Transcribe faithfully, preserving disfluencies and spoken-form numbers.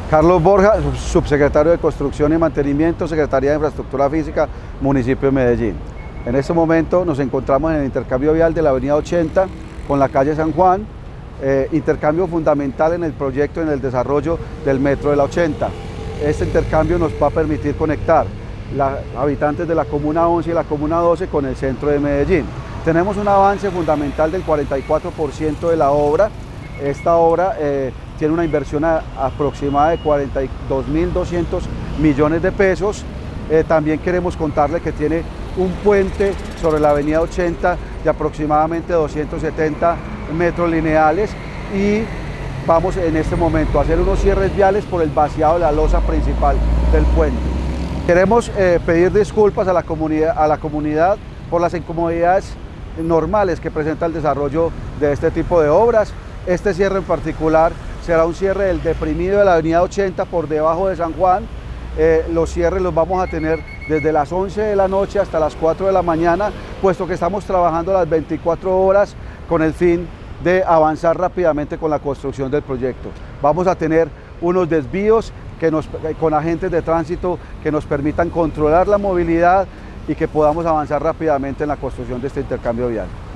Carlos Borja, subsecretario de Construcción y Mantenimiento, Secretaría de Infraestructura Física, Municipio de Medellín. En este momento nos encontramos en el intercambio vial de la avenida ochenta con la calle San Juan, eh, intercambio fundamental en el proyecto, en el desarrollo del metro de la ochenta. Este intercambio nos va a permitir conectar los habitantes de la comuna once y la comuna doce con el centro de Medellín. Tenemos un avance fundamental del cuarenta y cuatro por ciento de la obra. Esta obra eh, tiene una inversión a, aproximada de cuarenta y dos mil doscientos millones de pesos. Eh, también queremos contarle que tiene un puente sobre la avenida ochenta de aproximadamente doscientos setenta metros lineales y vamos en este momento a hacer unos cierres viales por el vaciado de la losa principal del puente. Queremos eh, pedir disculpas a la comunidad, a la comunidad por las incomodidades normales que presenta el desarrollo de este tipo de obras. Este cierre en particular será un cierre del deprimido de la avenida ochenta por debajo de San Juan. Eh, los cierres los vamos a tener desde las once de la noche hasta las cuatro de la mañana, puesto que estamos trabajando las veinticuatro horas con el fin de avanzar rápidamente con la construcción del proyecto. Vamos a tener unos desvíos que nos, con agentes de tránsito que nos permitan controlar la movilidad y que podamos avanzar rápidamente en la construcción de este intercambio vial.